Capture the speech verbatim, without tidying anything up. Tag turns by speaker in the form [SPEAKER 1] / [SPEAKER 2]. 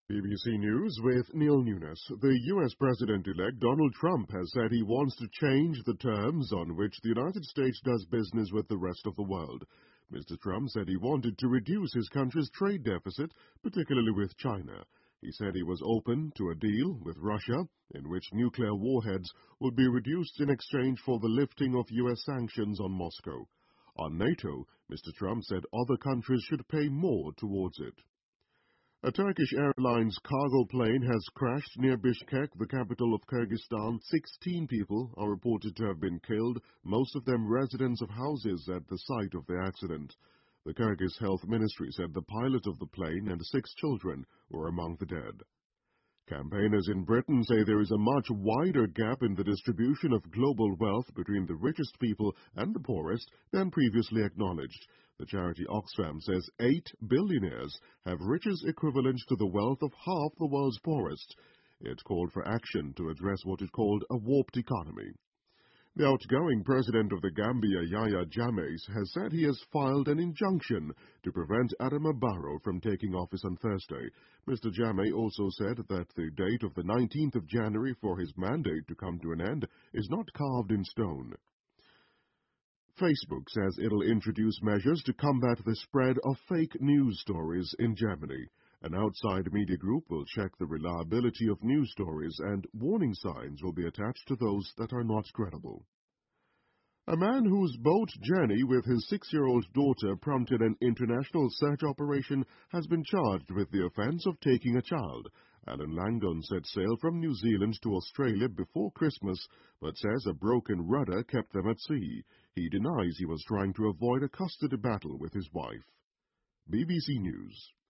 [SPEAKER 1] B B C News with Neil Nunes. The U S President-elect Donald Trump has said he wants to change the terms on which the United States does business with the rest of the world. Mister Trump said he wanted to reduce his country's trade deficit, particularly with China. He said he was open to a deal with Russia in which nuclear warheads would be reduced in exchange for the lifting of U S sanctions on Moscow. On NATO, Mister Trump said other countries should pay more towards it. A Turkish Airlines cargo plane has crashed near Bishkek, the capital of Kyrgyzstan. Sixteen people are reported to have been killed, most of them residents of houses at the site of the accident. The Kyrgyz Health Ministry said the pilot of the plane and six children were among the dead. Campaigners in Britain say there is a much wider gap in the distribution of global wealth between the richest people and the poorest than previously acknowledged. The charity Oxfam says eight billionaires have riches equivalent to the wealth of half the world's poorest. It called for action to address what it called a warped economy. The outgoing president of the Gambia, Yahya Jammeh, has said he has filed an injunction to prevent Adama Barrow from taking office on Thursday. Mister Jammeh also said that the date of the nineteenth of January for his mandate to come to an end is not carved in stone. Facebook says it'll introduce measures to combat the spread of fake news stories in Germany. An outside media group will check the reliability of news stories, and warning signs will be attached to those that are not credible. A man whose boat journey with his six-year-old daughter prompted an international search operation has been charged with the offense of taking a child. Alan Langdon set sail from New Zealand to Australia before Christmas, but says a broken rudder kept them at sea. He denies he was trying to avoid a custody battle with his wife. B B C News.